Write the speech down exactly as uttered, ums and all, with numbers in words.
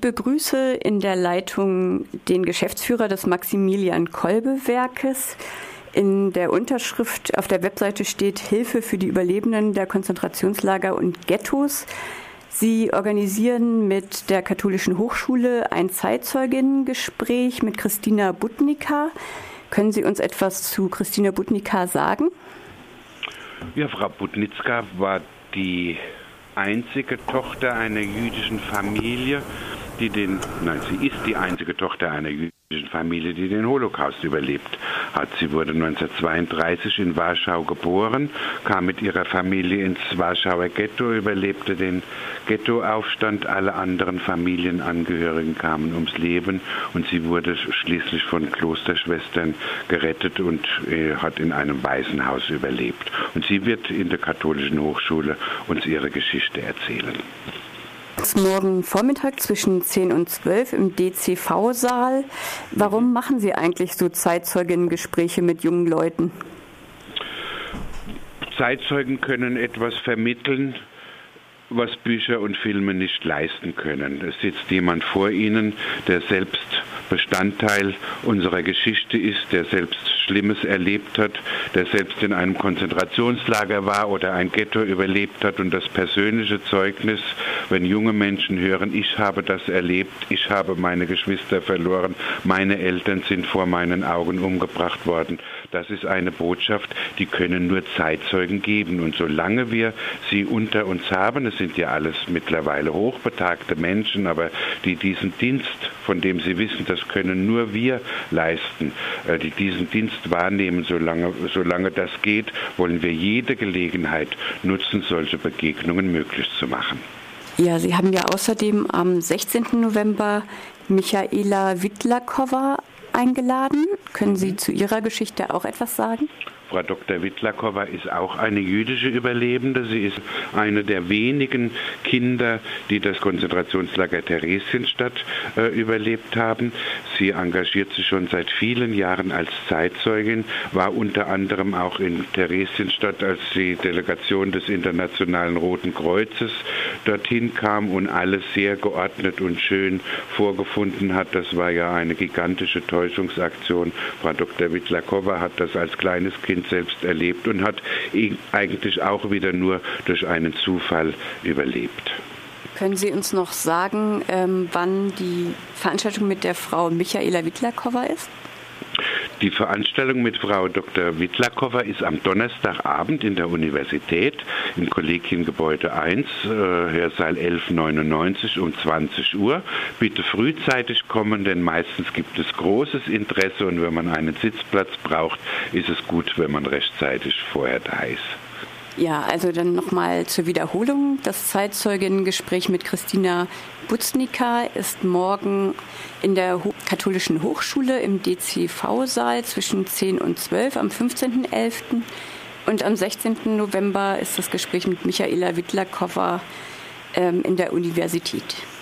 begrüße in der Leitung den Geschäftsführer des Maximilian-Kolbe-Werkes. In der Unterschrift auf der Webseite steht Hilfe für die Überlebenden der Konzentrationslager und Ghettos. Sie organisieren mit der Katholischen Hochschule ein Zeitzeuginnengespräch mit Christina Budnicka. Können Sie uns etwas zu Christina Budnicka sagen? Ja, Frau Budnicka war die einzige Tochter einer jüdischen Familie, die den, nein, sie ist die einzige Tochter einer jüdischen Familie, die den Holocaust überlebt hat. Sie wurde neunzehnhundertzweiunddreißig in Warschau geboren, kam mit ihrer Familie ins Warschauer Ghetto, überlebte den Ghettoaufstand. Alle anderen Familienangehörigen kamen ums Leben und sie wurde schließlich von Klosterschwestern gerettet und äh, hat in einem Waisenhaus überlebt. Und sie wird in der Katholischen Hochschule uns ihre Geschichte erzählen. Morgen Vormittag zwischen zehn und zwölf im D C V-Saal. Warum machen Sie eigentlich so Zeitzeuginnengespräche mit jungen Leuten? Zeitzeugen können etwas vermitteln, was Bücher und Filme nicht leisten können. Es sitzt jemand vor Ihnen, der selbst Bestandteil unserer Geschichte ist, der selbst Schlimmes erlebt hat, der selbst in einem Konzentrationslager war oder ein Ghetto überlebt hat, und das persönliche Zeugnis, wenn junge Menschen hören, ich habe das erlebt, ich habe meine Geschwister verloren, meine Eltern sind vor meinen Augen umgebracht worden. Das ist eine Botschaft, die können nur Zeitzeugen geben. Und solange wir sie unter uns haben, es sind ja alles mittlerweile hochbetagte Menschen, aber die diesen Dienst, von dem sie wissen, das können nur wir leisten, die diesen Dienst wahrnehmen, solange, solange das geht, wollen wir jede Gelegenheit nutzen, solche Begegnungen möglich zu machen. Ja, Sie haben ja außerdem am sechzehnten November Michaela Witlakowa eingeladen. Können Sie zu Ihrer Geschichte auch etwas sagen? Frau Doktor Witlakowa ist auch eine jüdische Überlebende. Sie ist eine der wenigen Kinder, die das Konzentrationslager Theresienstadt äh, überlebt haben. Sie engagiert sich schon seit vielen Jahren als Zeitzeugin, war unter anderem auch in Theresienstadt, als die Delegation des Internationalen Roten Kreuzes dorthin kam und alles sehr geordnet und schön vorgefunden hat. Das war ja eine gigantische Täuschungsaktion. Frau Doktor Witlakowa hat das als kleines Kind selbst erlebt und hat ihn eigentlich auch wieder nur durch einen Zufall überlebt. Können Sie uns noch sagen, ähm, wann die Veranstaltung mit der Frau Michaela Witlakowa ist? Die Veranstaltung mit Frau Doktor Witlakowa ist am Donnerstagabend in der Universität im Kollegiengebäude eins, äh, Hörsaal elf neunundneunzig um zwanzig Uhr. Bitte frühzeitig kommen, denn meistens gibt es großes Interesse und wenn man einen Sitzplatz braucht, ist es gut, wenn man rechtzeitig vorher da ist. Ja, also dann nochmal zur Wiederholung. Das Zeitzeuginnengespräch mit Christina Budnicka ist morgen in der Ho- Katholischen Hochschule im D C V-Saal zwischen zehn und zwölf am fünfzehnten elften Und am sechzehnten November ist das Gespräch mit Michaela Witlakowa ähm, in der Universität.